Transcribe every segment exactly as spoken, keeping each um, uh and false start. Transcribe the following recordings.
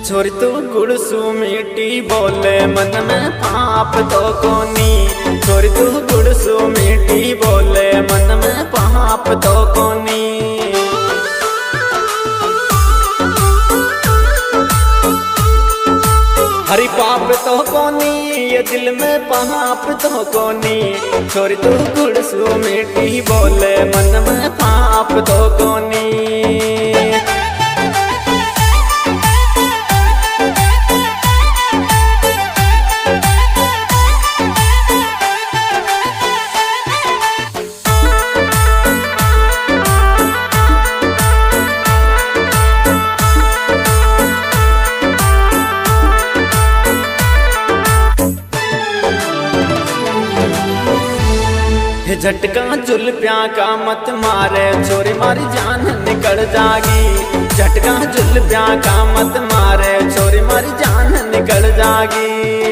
छोरी तू गुड़सू मीठी बोले मन में पाप तो कोनी। छोरी तू गुड़सू मीठी बोले मन में पाप तो कोनी। हरी पाप तो कोनी ये दिल में पाप तो कोनी। छोरी तू गुड़सू मीठी बोले मन में पाप तो कोनी। झटका जुल्पिया का मत मारे छोरी मारी जान निकल जागी। झटका जुल्पिया का मत मारे छोरी मारी जान निकल जागी।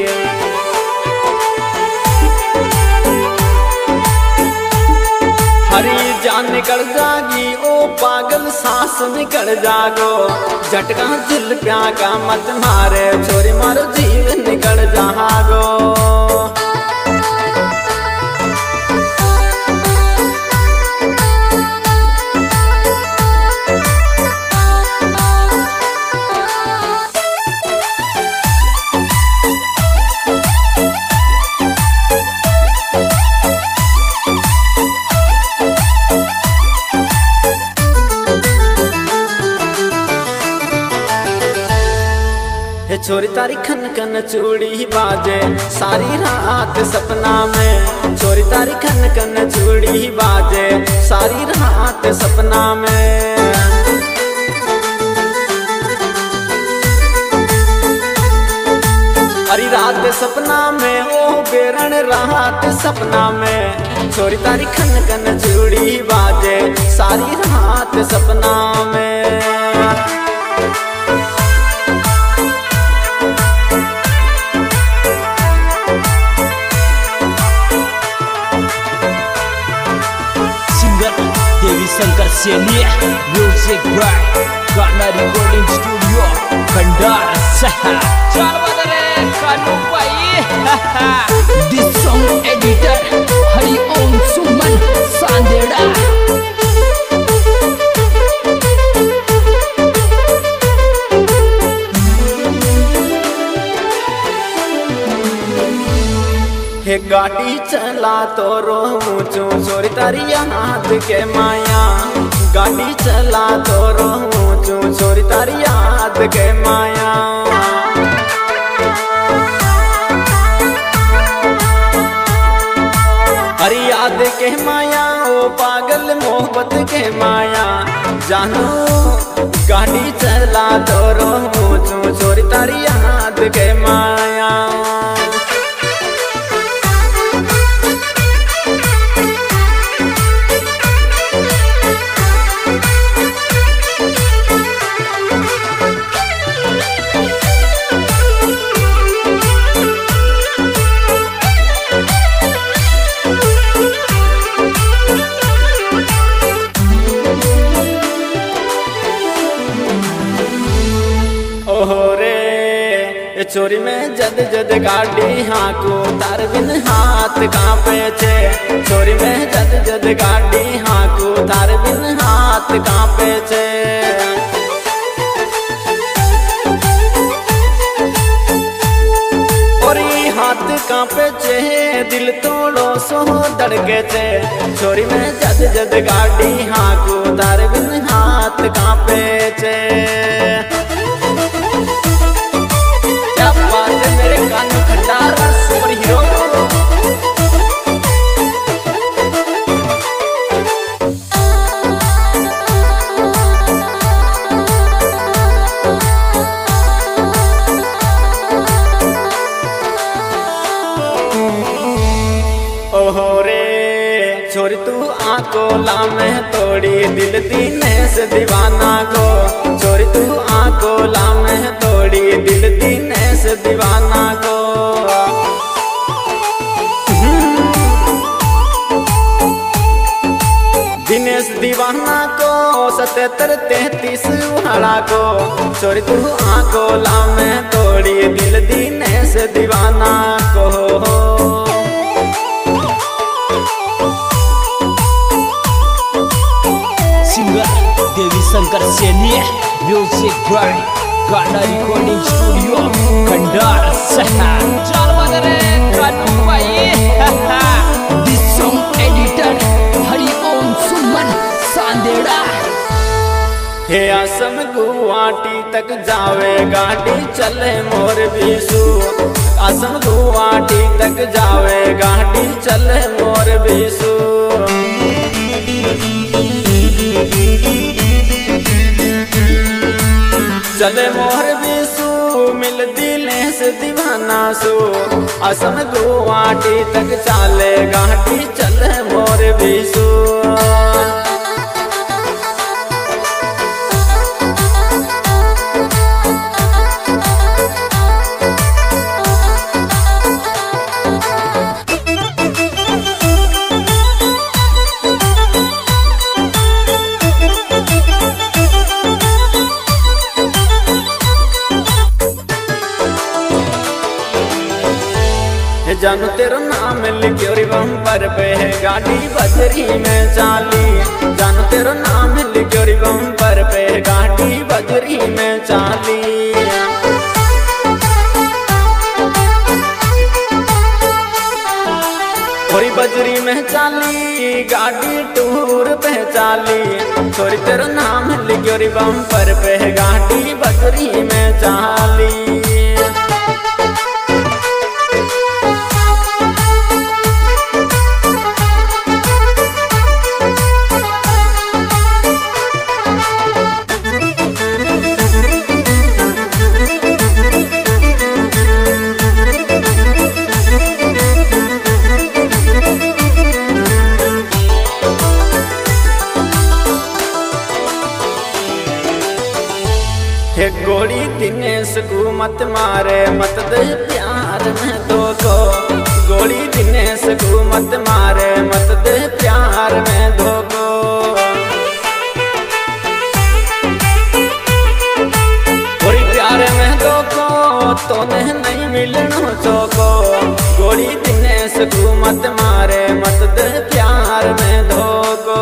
हरी जान निकल जागी ओ पागल सांस निकल जागो। झटका जुल्पिया का मत मारे छोरी मारो जीव निकल जागो। छोरी तारी खन खन चूड़ी बाजे सारी रात सपना में। छोरी तारी खन खन चूड़ी बाजे सारी रात सपना में। अरे रात सपना में ओ बेरन रात सपना में। छोरी तारी खन खन चूड़ी बाजे सारी रात सपना में। शंकर सेनिया म्यूजिक बाय गाना रिकॉर्डिंग स्टूडियो भंडारा शहर चार बदरे कानू पाई। This song editor Hari Om Suman Sandera. हे गाड़ी चला तो रोचू छोरी तारी याद के माया। गाड़ी चला तो रोचू छोरी तारी याद के माया। अरे याद के माया ओ पागल मोहब्बत के माया। जानू गाड़ी चला तो रोचू छोरी तारी याद के माया। चोरी में जद जद गाड़ी हाँकू तार बिन हाथ कांपे छे। चोरी में जद जद गाड़ी हाँकू तार बिन हाथ कांपे छे। और ये हाथ कांपे छे दिल तोड़ो सो धड़के छे। चोरी में जद जद गाड़ी हाँकू तार बिन हाथ कांपे छे। मेरे कान खंडारा सुपर हीरो। ओहो रे छोरी तू आकोला में तोड़ी दिल दीने से दीवाना को। छोरी तू आकोला में तोड़ी दिल दीने से दीवाना को। दिनेश दीवाना दीवाना को सतहत्तर तैतीस उहाड़ा को छोरी तू आकोला में तोड़ी दिल दिनेश दीवाना को। Singer Devi Shankar Saini music by गाना रिकॉर्डिंग स्टूडियो खंडार चल बदरे कानू भाई। This song editor Hariom Suman Sandera. हे असम गुवाहाटी तक जावे गाड़ी चले मोर बीसू, असम गुवाहाटी तक जावे गाड़ी चले मोर बीसू। चले मोर बीसू मिल दिनेश दीवाना सू, असम गुवाहाटी तक चाले गाड़ी चले मोर बीसू। जानू तेरा नाम लिखियो रे बम्पर पे है गाड़ी बजरी में चाली, जानू तेरा नाम लिखियो रे बम्पर पे है गाड़ी बजरी में चाली। थोड़ी बजरी में चाली गाड़ी टूर पे चाली, थोड़ी तेरा नाम लिखियो रे बम्पर पे है गाड़ी बजरी में चाली। हे गोरी दिनेश को मत मारे मत दे प्यार में दो को, गोरी दिनेश को मत मारे मत दे प्यार में दो को। गोरी प्यार में दो को तो नहीं मिलना चौको, गोरी दिनेश को मत मारे मत दे प्यार में दो को।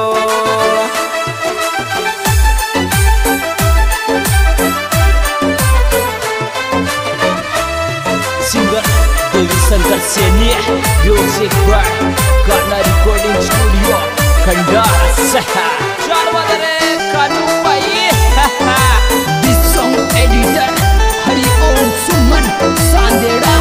देवी शंकर सैनी म्यूजिक बाय गाना रिकॉर्डिंग स्टूडियो खंडार चल बदरे कानू भाई। This song editor Hariom Suman Sandera.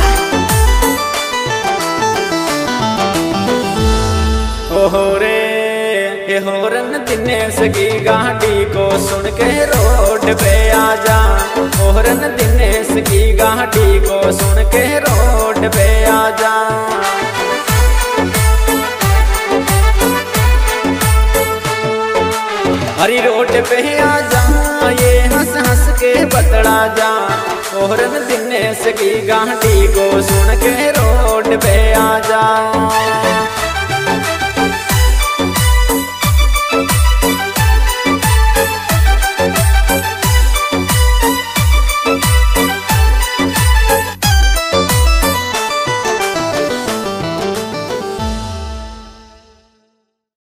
ओहो रे ये होरन दिनेश की गाड़ी को सुन के रोड पे आजा, होरन दिनेश की गाड़ी को सुन के रोड पे आजा। हरी रोड पे आजा ये हंस हंस के बतड़ा जा, होरन दिनेश की गाड़ी को सुन के रोड पे आजा।